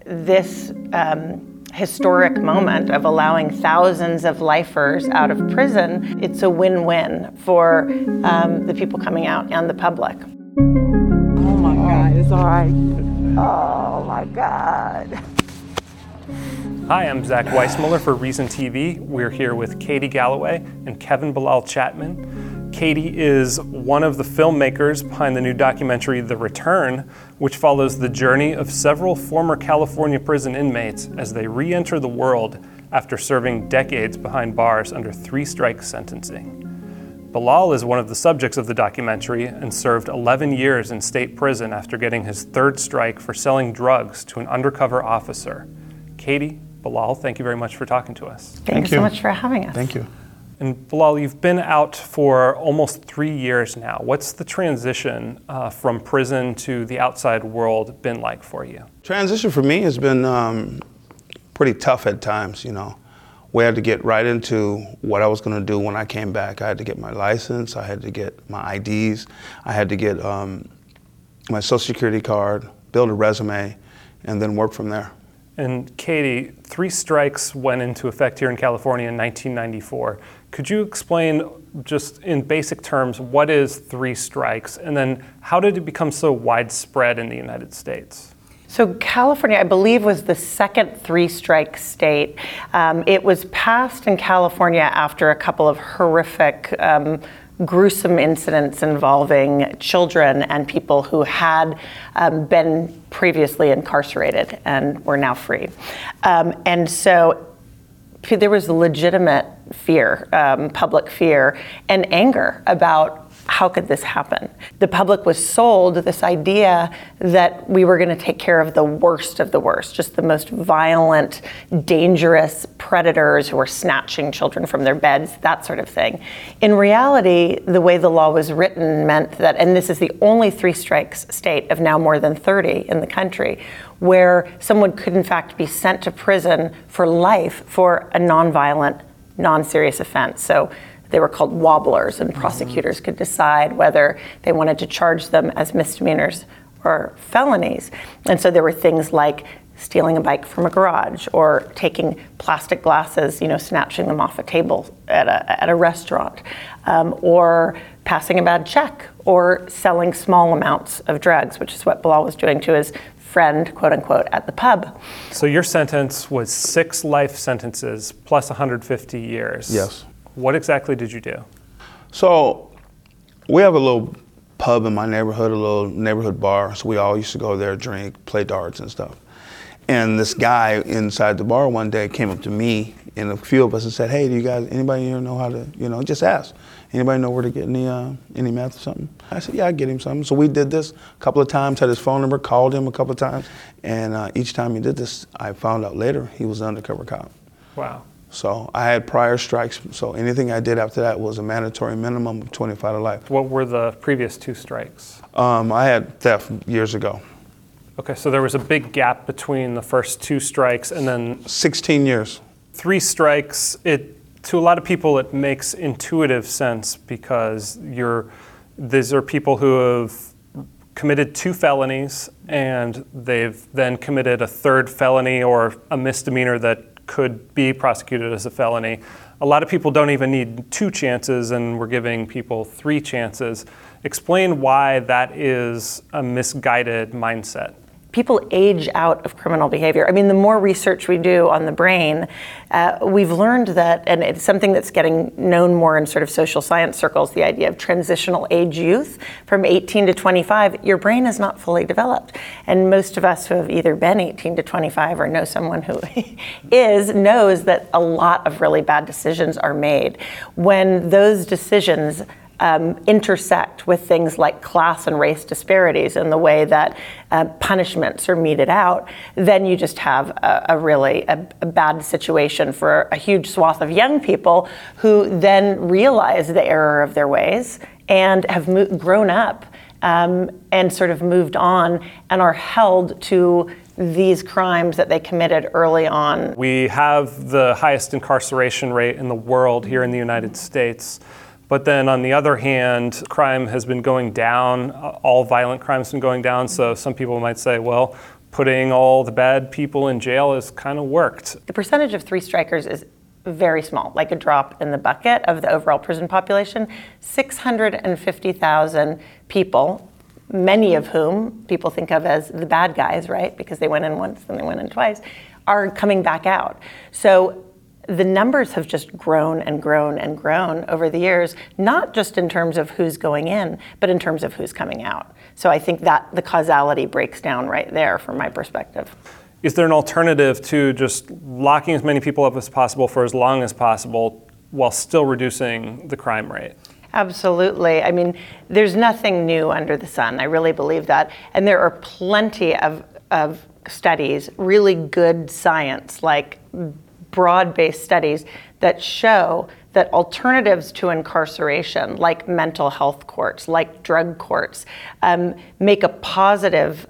this historic moment of allowing thousands of lifers out of prison, it's a win-win for the people coming out and the public. Oh my God, it's all right. Oh my God. Hi, I'm Zach Weissmuller for Reason TV. We're here with Katie Galloway and Kevin Bilal Chapman. Katie is one of the filmmakers behind the new documentary, The Return, which follows the journey of several former California prison inmates as they re-enter the world after serving decades behind bars under 3-strike sentencing. Bilal is one of the subjects of the documentary and served 11 years in state prison after getting his 3rd strike for selling drugs to an undercover officer. Katie, Bilal, thank you very much for talking to us. Thank you so much for having us. Thank you. And Bilal, you've been out for almost 3 years now. What's the transition from prison to the outside world been like for you? Transition for me has been pretty tough at times, you know. We had to get right into what I was going to do when I came back. I had to get my license, I had to get my IDs, I had to get my Social Security card, build a resume, and then work from there. And Katie, 3 strikes went into effect here in California in 1994. Could you explain just in basic terms what is 3 strikes, and then how did it become so widespread in the United States? So California, I believe, was the second 3-strike state. It was passed in California after a couple of horrific, gruesome incidents involving children and people who had been previously incarcerated and were now free. And so there was legitimate fear, public fear, and anger about how could this happen? The public was sold this idea that we were going to take care of the worst, just the most violent, dangerous predators who were snatching children from their beds, that sort of thing. In reality, the way the law was written meant that, and this is the only 3 strikes state of now more than 30 in the country, where someone could in fact be sent to prison for life for a nonviolent, non-serious offense. So they were called wobblers, and prosecutors could decide whether they wanted to charge them as misdemeanors or felonies. And so there were things like stealing a bike from a garage, or taking plastic glasses, snatching them off a table at a restaurant, or passing a bad check, or selling small amounts of drugs, which is what Bilal was doing to his friend, quote unquote, at the pub. So your sentence was 6 life sentences plus 150 years. Yes. What exactly did you do? So we have a little pub in my neighborhood, a little neighborhood bar. So we all used to go there, drink, play darts and stuff. And this guy inside the bar one day came up to me and a few of us and said, "Hey, do you guys, anybody here know how to, just ask. Anybody know where to get any meth or something?" I said, "Yeah, I get him something." So we did this a couple of times, had his phone number, called him a couple of times. And each time he did this, I found out later he was an undercover cop. Wow. So I had prior strikes, so anything I did after that was a mandatory minimum of 25 to life. What were the previous 2 strikes? I had theft years ago. Okay, so there was a big gap between the first 2 strikes and then 16 years. 3 strikes. To a lot of people, it makes intuitive sense because these are people who have committed 2 felonies and they've then committed a 3rd felony or a misdemeanor that could be prosecuted as a felony. A lot of people don't even need 2 chances, and we're giving people 3 chances. Explain why that is a misguided mindset. People age out of criminal behavior. I mean, the more research we do on the brain, we've learned that, and it's something that's getting known more in sort of social science circles, the idea of transitional age youth. From 18 to 25, your brain is not fully developed. And most of us who have either been 18 to 25 or know someone who knows that a lot of really bad decisions are made. When those decisions intersect with things like class and race disparities in the way that punishments are meted out, then you just have a really bad situation for a huge swath of young people who then realize the error of their ways and have grown up and sort of moved on and are held to these crimes that they committed early on. We have the highest incarceration rate in the world here in the United States. But then on the other hand, crime has been going down, all violent crimes have been going down, so some people might say, well, putting all the bad people in jail has kind of worked. The percentage of three strikers is very small, like a drop in the bucket of the overall prison population. 650,000 people, many of whom people think of as the bad guys, right? Because they went in once and they went in twice, are coming back out. So the numbers have just grown and grown and grown over the years, not just in terms of who's going in, but in terms of who's coming out. So I think that the causality breaks down right there from my perspective. Is there an alternative to just locking as many people up as possible for as long as possible while still reducing the crime rate? Absolutely. I mean, there's nothing new under the sun. I really believe that. And there are plenty of studies, really good science, like broad-based studies that show that alternatives to incarceration, like mental health courts, like drug courts, make a positive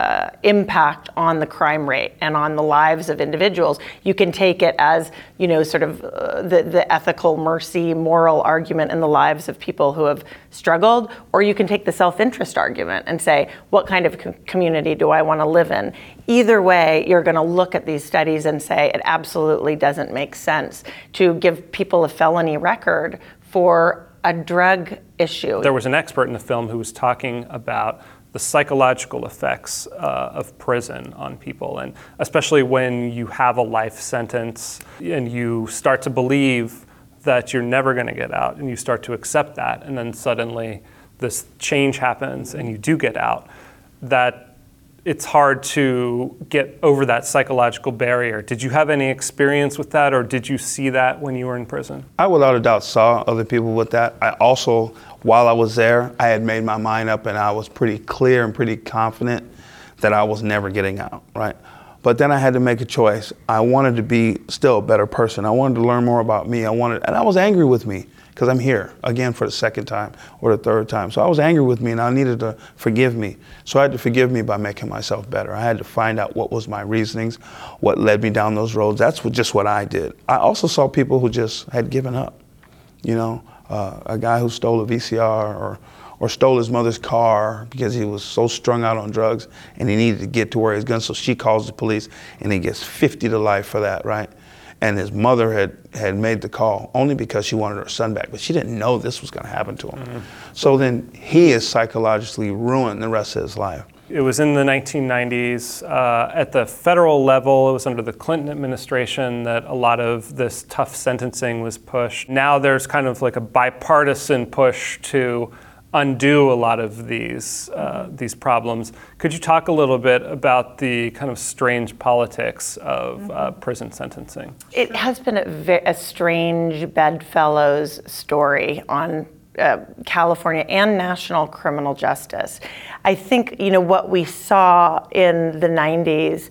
impact on the crime rate and on the lives of individuals. You can take it as, sort of the ethical mercy, moral argument in the lives of people who have struggled, or you can take the self-interest argument and say, what kind of community do I want to live in? Either way, you're going to look at these studies and say it absolutely doesn't make sense to give people a felony record for a drug issue. There was an expert in the film who was talking about the psychological effects of prison on people, and especially when you have a life sentence and you start to believe that you're never going to get out and you start to accept that, and then suddenly this change happens and you do get out, that it's hard to get over that psychological barrier. Did you have any experience with that, or did you see that when you were in prison? I without a doubt saw other people with that. I also, while I was there, I had made my mind up and I was pretty clear and pretty confident that I was never getting out, right? But then I had to make a choice. I wanted to be still a better person. I wanted to learn more about me. And I was angry with me because I'm here again for the second time or the third time. So I was angry with me and I needed to forgive me. So I had to forgive me by making myself better. I had to find out what was my reasonings, what led me down those roads. That's just what I did. I also saw people who just had given up. A guy who stole a VCR or stole his mother's car because he was so strung out on drugs and he needed to get to where he's going. So she calls the police and he gets 50 to life for that, right? And his mother had made the call only because she wanted her son back, but she didn't know this was going to happen to him. Mm-hmm. So then he is psychologically ruined the rest of his life. It was in the 1990s. At the federal level, it was under the Clinton administration that a lot of this tough sentencing was pushed. Now there's kind of like a bipartisan push to undo a lot of these problems. Could you talk a little bit about the kind of strange politics of prison sentencing? It has been a strange bedfellows story on California and national criminal justice. I think, what we saw in the 90s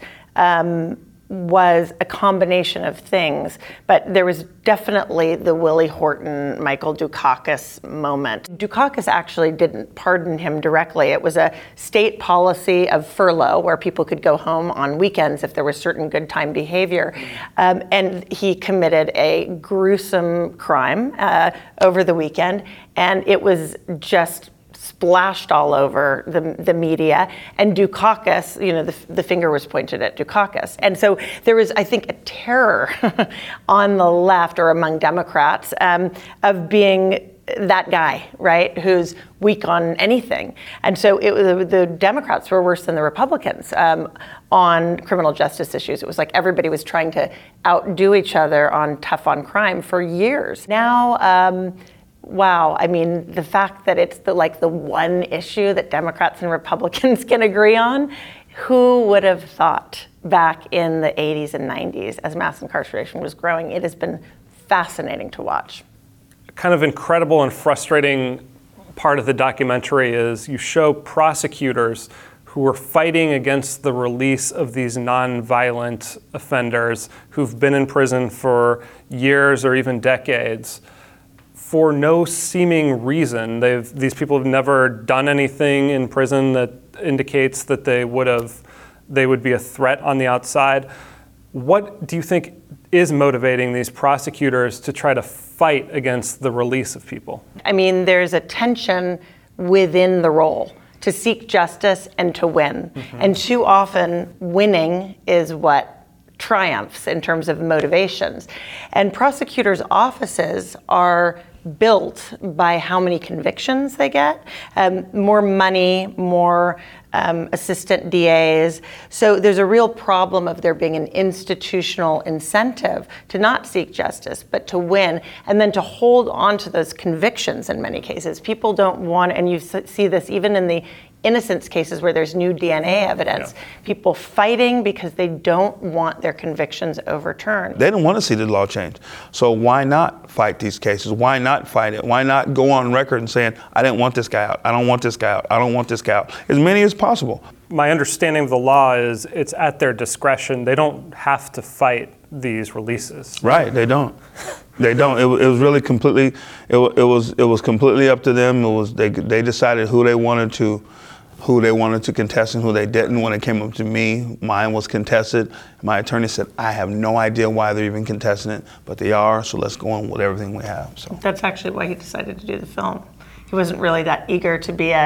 was a combination of things, but there was definitely the Willie Horton, Michael Dukakis moment. Dukakis actually didn't pardon him directly. It was a state policy of furlough where people could go home on weekends if there was certain good time behavior. And he committed a gruesome crime over the weekend, and it was just splashed all over the media, and Dukakis, the finger was pointed at Dukakis. And so there was, I think, a terror on the left or among Democrats of being that guy, right, who's weak on anything. And so the Democrats were worse than the Republicans on criminal justice issues. It was like everybody was trying to outdo each other on tough on crime for years. Now, wow, I mean, the fact that it's the one issue that Democrats and Republicans can agree on, who would have thought back in the 80s and 90s as mass incarceration was growing? It has been fascinating to watch. Kind of incredible and frustrating part of the documentary is you show prosecutors who were fighting against the release of these non-violent offenders who've been in prison for years or even decades, for no seeming reason. These people have never done anything in prison that indicates that they would be a threat on the outside. What do you think is motivating these prosecutors to try to fight against the release of people? I mean, there's a tension within the role to seek justice and to win. And too often, winning is what triumphs in terms of motivations. And prosecutors' offices are built by how many convictions they get, more money, more assistant DAs. So there's a real problem of there being an institutional incentive to not seek justice, but to win, and then to hold on to those convictions in many cases. People don't want, and you see this even in the innocence cases where there's new DNA evidence, people fighting because they don't want their convictions overturned. They don't want to see the law change. So why not fight these cases? Why not fight it? Why not go on record and saying, I didn't want this guy out, I don't want this guy out, I don't want this guy out, as many as possible. My understanding of the law is it's at their discretion. They don't have to fight these releases. Right, they don't. They don't. It was really completely, it was completely up to them. They decided who they wanted to contest and who they didn't. When it came up to me, mine was contested. My attorney said, I have no idea why they're even contesting it, but they are, so let's go on with everything we have. So that's actually why he decided to do the film. He wasn't really that eager to be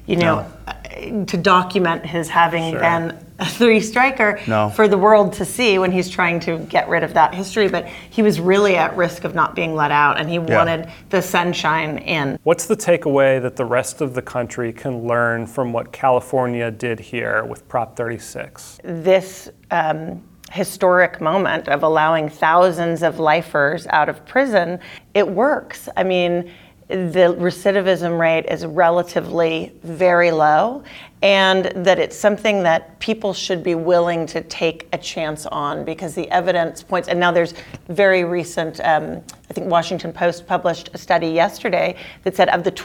to document his having been a three-striker for the world to see when he's trying to get rid of that history, but he was really at risk of not being let out, and he wanted the sunshine in. What's the takeaway that the rest of the country can learn from what California did here with Prop 36? This historic moment of allowing thousands of lifers out of prison, it works. I mean, the recidivism rate is relatively very low, and that it's something that people should be willing to take a chance on because the evidence points, and now there's very recent, I think Washington Post published a study yesterday that said of the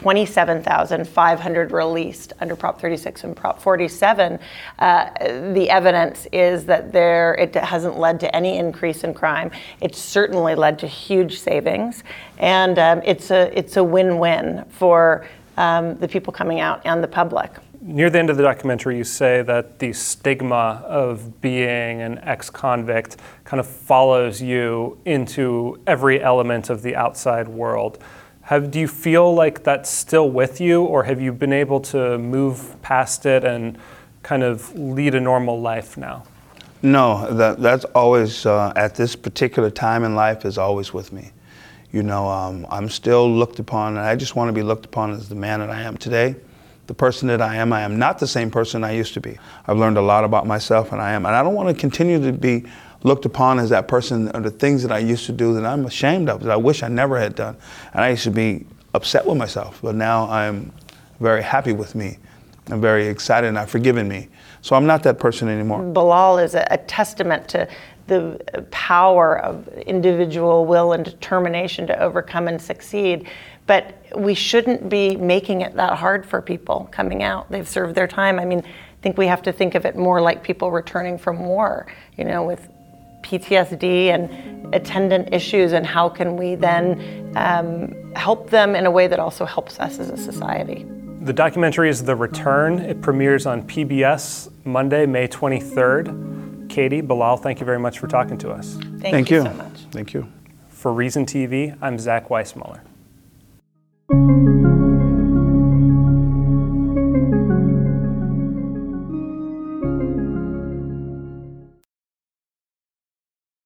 27,500 released under Prop 36 and Prop 47, the evidence is that it hasn't led to any increase in crime. It's certainly led to huge savings, and it's a win-win for the people coming out and the public. Near the end of the documentary, you say that the stigma of being an ex-convict kind of follows you into every element of the outside world. Do you feel like that's still with you, or have you been able to move past it and kind of lead a normal life now? No, that's always, at this particular time in life, is always with me. You know, I'm still looked upon, and I just want to be looked upon as the man that I am today. The person that I am not the same person I used to be. I've learned a lot about myself, and I don't want to continue to be looked upon as that person, or the things that I used to do that I'm ashamed of, that I wish I never had done. And I used to be upset with myself, but now I'm very happy with me. I'm very excited, and I've forgiven me. So I'm not that person anymore. Bilal is a testament to the power of individual will and determination to overcome and succeed. But we shouldn't be making it that hard for people coming out. They've served their time. I mean, I think we have to think of it more like people returning from war, you know, with PTSD and attendant issues, and how can we then help them in a way that also helps us as a society. The documentary is The Return. It premieres on PBS Monday, May 23rd. Katie, Bilal, thank you very much for talking to us. Thank you so much. Thank you. For Reason TV, I'm Zach Weissmuller.